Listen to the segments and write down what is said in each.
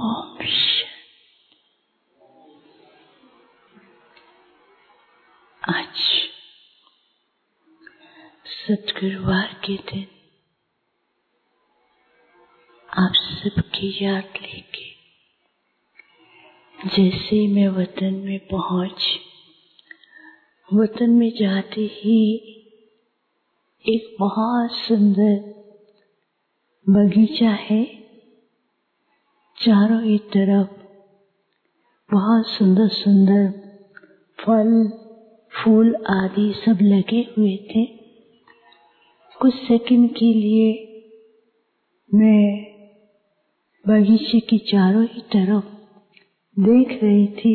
ओम आज सद्गुरुवार के दिन आप सबकी याद लेके जैसे मैं वतन में पहुंची, वतन में जाते ही एक बहुत सुंदर बगीचा है। चारों ही तरफ बहुत सुंदर सुंदर फल फूल आदि सब लगे हुए थे। कुछ सेकंड के लिए मैं बगीचे के चारों ही तरफ देख रही थी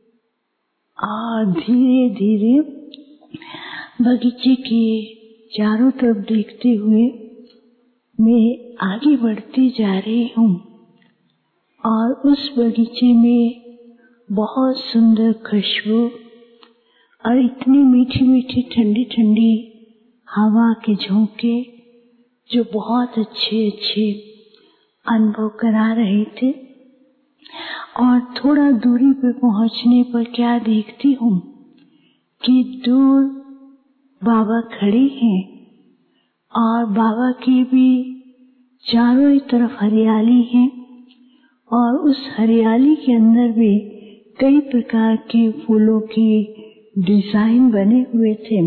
और धीरे धीरे बगीचे के चारों तरफ देखते हुए मैं आगे बढ़ती जा रही हूँ और उस बगीचे में बहुत सुंदर खुशबू और इतनी मीठी मीठी ठंडी ठंडी हवा के झोंके जो बहुत अच्छे अच्छे अनुभव करा रहे थे। और थोड़ा दूरी पर पहुंचने पर क्या देखती हूँ कि दूर बाबा खड़े हैं और बाबा की भी चारों ही तरफ हरियाली है और उस हरियाली के अंदर भी कई प्रकार के फूलों की डिजाइन बने हुए थे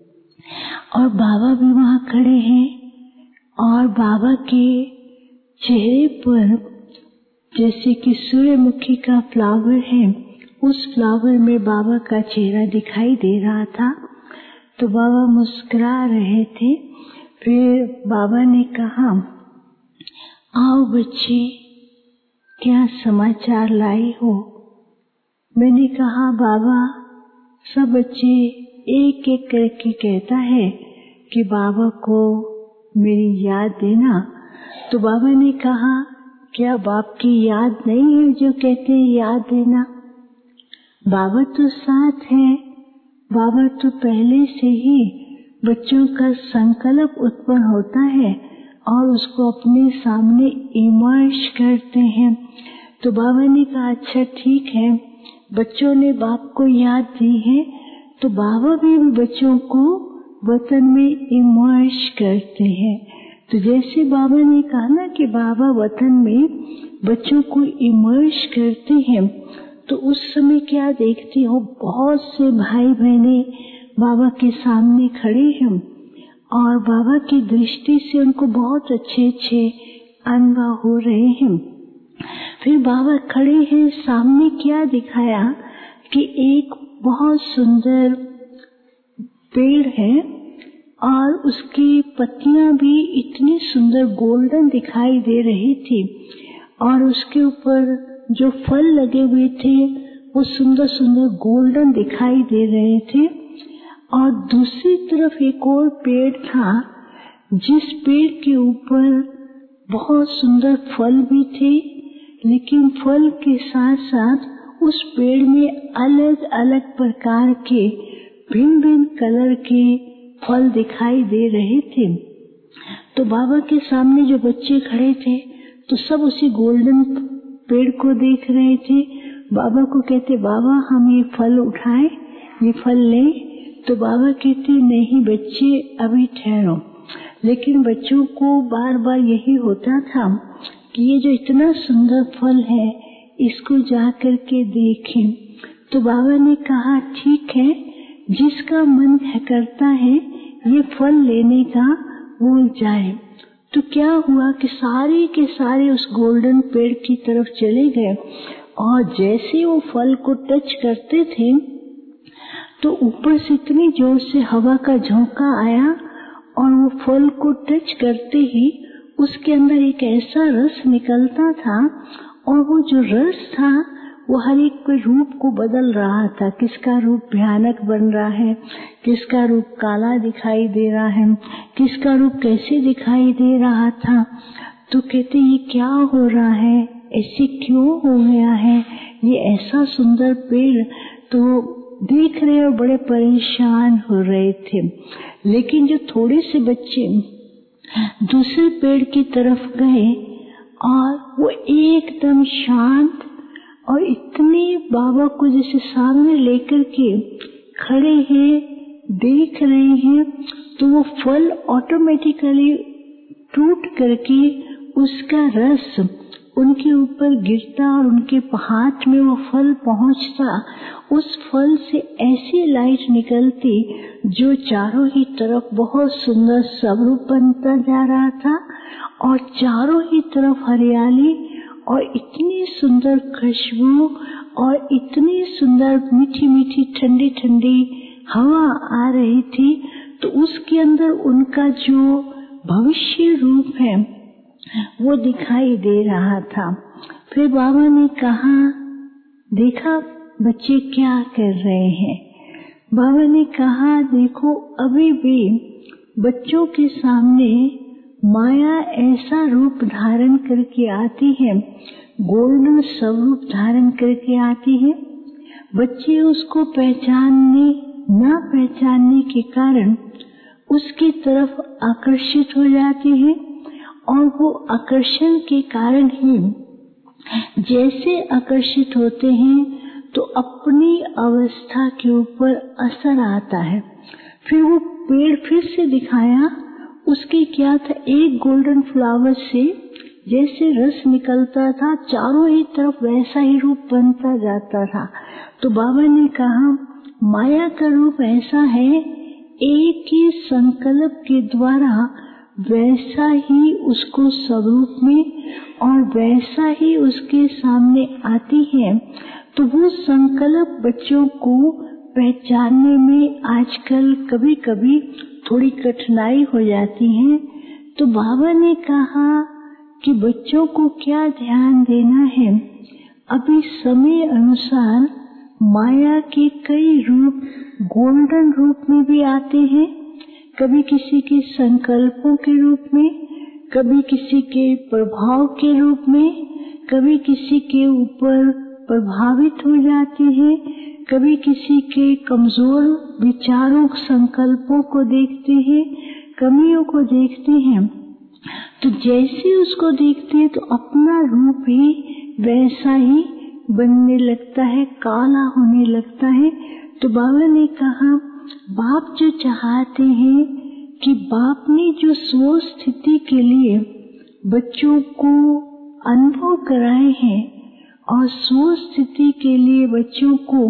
और बाबा भी वहां खड़े हैं और बाबा के चेहरे पर जैसे कि सूर्यमुखी का फ्लावर है, उस फ्लावर में बाबा का चेहरा दिखाई दे रहा था। तो बाबा मुस्कुरा रहे थे। फिर बाबा ने कहा, आओ बच्चे, क्या समाचार लाई हो? मैंने कहा, बाबा, सब बच्चे एक एक करके कहता है कि बाबा को मेरी याद देना। तो बाबा ने कहा, क्या बाप की याद नहीं है जो कहते हैं याद देना? बाबा तो साथ है, बाबा तो पहले से ही बच्चों का संकल्प उत्पन्न होता है और उसको अपने सामने इमर्ज करते हैं। तो बाबा ने कहा, अच्छा ठीक है, बच्चों ने बाप को याद दी है तो बाबा भी बच्चों को वतन में इमर्ज करते हैं। तो जैसे बाबा ने कहा ना कि बाबा वतन में बच्चों को इमर्ज करते हैं, तो उस समय क्या देखती हो, बहुत से भाई बहने बाबा के सामने खड़े हैं और बाबा की दृष्टि से उनको बहुत अच्छे अच्छे अनुभव हो रहे हैं। फिर बाबा खड़े हैं, सामने क्या दिखाया कि एक बहुत सुंदर पेड़ है और उसकी पत्तियां भी इतनी सुंदर गोल्डन दिखाई दे रही थी और उसके ऊपर जो फल लगे हुए थे वो सुंदर सुंदर गोल्डन दिखाई दे रहे थे। और दूसरी तरफ एक और पेड़ था जिस पेड़ के ऊपर बहुत सुंदर फल भी थे, लेकिन फल के साथ साथ उस पेड़ में अलग अलग प्रकार के भिन्न भिन्न कलर के फल दिखाई दे रहे थे। तो बाबा के सामने जो बच्चे खड़े थे तो सब उसी गोल्डन पेड़ को देख रहे थे। बाबा को कहते, बाबा हम ये फल उठाएं, ये फल लें? तो बाबा कहते, नहीं बच्चे, अभी ठहरो। लेकिन बच्चों को बार बार यही होता था कि ये जो इतना सुंदर फल है इसको जा करके देखें। तो बाबा ने कहा, ठीक है, जिसका मन करता है ये फल लेने का वो जाए। तो क्या हुआ कि सारे के सारे उस गोल्डन पेड़ की तरफ चले गए और जैसे वो फल को टच करते थे तो ऊपर से इतनी जोर से हवा का झोंका आया और वो फल को टच करते ही उसके अंदर एक ऐसा रस निकलता था और वो जो रस था वो हर एक के रूप को बदल रहा था। किसका रूप भयानक बन रहा है, किसका रूप काला दिखाई दे रहा है, किसका रूप कैसे दिखाई दे रहा था। तो कहते, ये क्या हो रहा है, ऐसे क्यों हो गया है, ये ऐसा सुंदर पेड़। तो देख रहे और बड़े परेशान हो रहे थे। लेकिन जो थोड़े से बच्चे दूसरे पेड़ की तरफ गए और वो एकदम शांत और इतने बाबा को जैसे सामने लेकर के खड़े हैं, देख रहे हैं, तो वो फल ऑटोमेटिकली टूट करके उसका रस उनके ऊपर गिरता और उनके हाथ में वो फल पहुंचता। उस फल से ऐसी लाइट निकलती जो चारों ही तरफ बहुत सुंदर स्वरूप बनता जा रहा था और चारों ही तरफ हरियाली और इतनी सुंदर खुशबू और इतनी सुंदर मीठी मीठी ठंडी ठंडी हवा आ रही थी। तो उसके अंदर उनका जो भविष्य रूप है वो दिखाई दे रहा था। फिर बाबा ने कहा, देखा बच्चे क्या कर रहे हैं। बाबा ने कहा, देखो अभी भी बच्चों के सामने माया ऐसा रूप धारण करके आती है, गोल्डन स्वरूप धारण करके आती है। बच्चे उसको पहचानने ना पहचानने के कारण उसकी तरफ आकर्षित हो जाते हैं और वो आकर्षण के कारण ही जैसे आकर्षित होते हैं तो अपनी अवस्था के ऊपर असर आता है। फिर वो पेड़ फिर से दिखाया, उसके क्या था, एक गोल्डन फ्लावर से जैसे रस निकलता था चारों ही तरफ वैसा ही रूप बनता जाता था। तो बाबा ने कहा, माया का रूप ऐसा है, एक ही संकल्प के द्वारा वैसा ही उसको स्वरूप में और वैसा ही उसके सामने आती है। तो वो संकल्प बच्चों को पहचानने में आजकल कभी कभी थोड़ी कठिनाई हो जाती है। तो बाबा ने कहा कि बच्चों को क्या ध्यान देना है, अभी समय अनुसार माया के कई रूप गोल्डन रूप में भी आते हैं, कभी किसी के संकल्पों के रूप में, कभी किसी के प्रभाव के रूप में, कभी किसी के ऊपर प्रभावित हो जाती है, कभी किसी के कमजोर विचारों संकल्पों को देखते हैं, कमियों को देखते हैं। तो जैसे उसको देखते हैं तो अपना रूप ही वैसा ही बनने लगता है, काला होने लगता है। तो बाबा ने कहा, बाप जो चाहते हैं कि बाप ने जो स्व स्थिति के लिए बच्चों को अनुभव कराए हैं और स्व स्थिति के लिए बच्चों को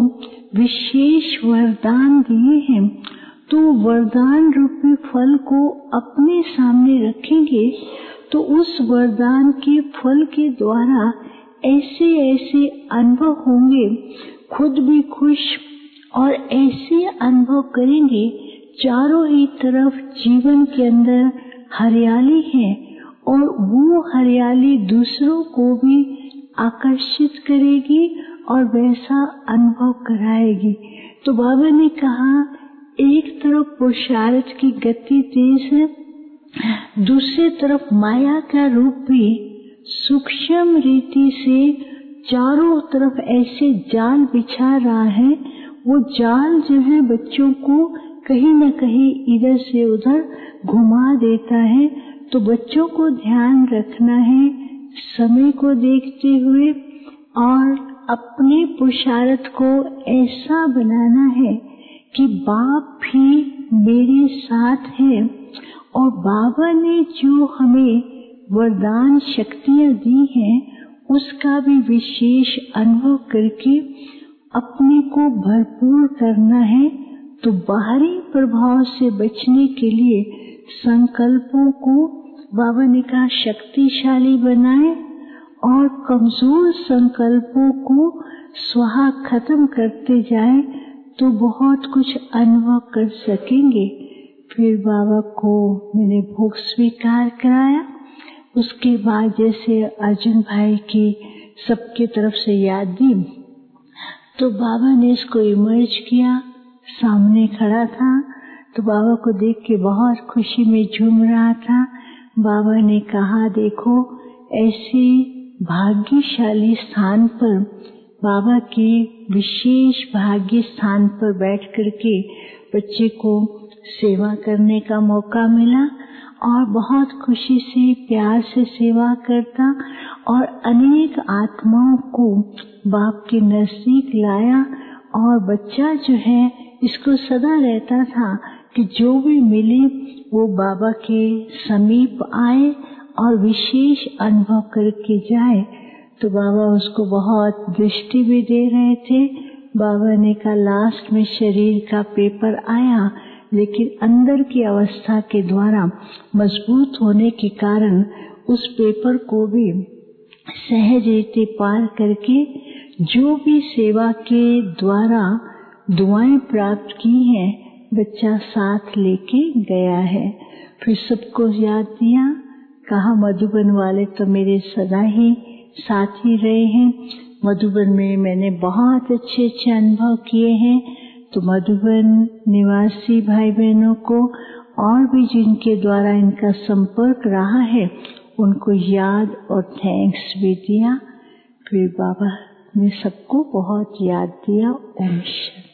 विशेष वरदान दिए हैं, तो वरदान रूपी फल को अपने सामने रखेंगे तो उस वरदान के फल के द्वारा ऐसे ऐसे अनुभव होंगे, खुद भी खुश और ऐसे अनुभव करेंगे चारों ही तरफ जीवन के अंदर हरियाली है और वो हरियाली दूसरों को भी आकर्षित करेगी और वैसा अनुभव कराएगी। तो बाबा ने कहा, एक तरफ पुरुषार्थ की गति तेज है, दूसरी तरफ माया का रूप भी सूक्ष्म रीति से चारों तरफ ऐसे जाल बिछा रहा है। वो जाल जो है बच्चों को कहीं न कहीं इधर से उधर घुमा देता है। तो बच्चों को ध्यान रखना है समय को देखते हुए और अपने पुरुषार्थ को ऐसा बनाना है कि बाप भी मेरे साथ है और बाबा ने जो हमें वरदान शक्तियां दी हैं उसका भी विशेष अनुभव करके अपने को भरपूर करना है। तो बाहरी प्रभाव से बचने के लिए संकल्पों को बाबा ने कहा शक्तिशाली बनाए और कमजोर संकल्पों को स्वाहा खत्म करते जाए तो बहुत कुछ अनुभव कर सकेंगे। फिर बाबा को मैंने भोग स्वीकार कराया। उसके बाद जैसे अर्जुन भाई की सबके तरफ से याद दी तो बाबा ने इसको इमर्ज किया, सामने खड़ा था। तो बाबा को देख के बहुत खुशी में झूम रहा था। बाबा ने कहा, देखो ऐसे भाग्यशाली स्थान पर, बाबा के विशेष भाग्य स्थान पर बैठ करके बच्चे को सेवा करने का मौका मिला और बहुत खुशी से प्यार से सेवा करता और अनेक आत्माओं को बाप के नजदीक लाया। और बच्चा जो है इसको सदा रहता था कि जो भी मिले वो बाबा के समीप आए और विशेष अनुभव करके जाए। तो बाबा उसको बहुत दृष्टि भी दे रहे थे। बाबा ने कहा लास्ट में शरीर का पेपर आया, लेकिन अंदर की अवस्था के द्वारा मजबूत होने के कारण उस पेपर को भी सहज रीति पार करके जो भी सेवा के द्वारा दुआएं प्राप्त की हैं बच्चा साथ लेके गया है। फिर सबको याद दिया, कहा मधुबन वाले तो मेरे सदा ही साथी रहे हैं। मधुबन में मैंने बहुत अच्छे अच्छे अनुभव किए हैं। तो मधुबन निवासी भाई बहनों को और भी जिनके द्वारा इनका संपर्क रहा है उनको याद और थैंक्स भी दिया। फिर बाबा ने सबको बहुत याद दिया। ओम शांति।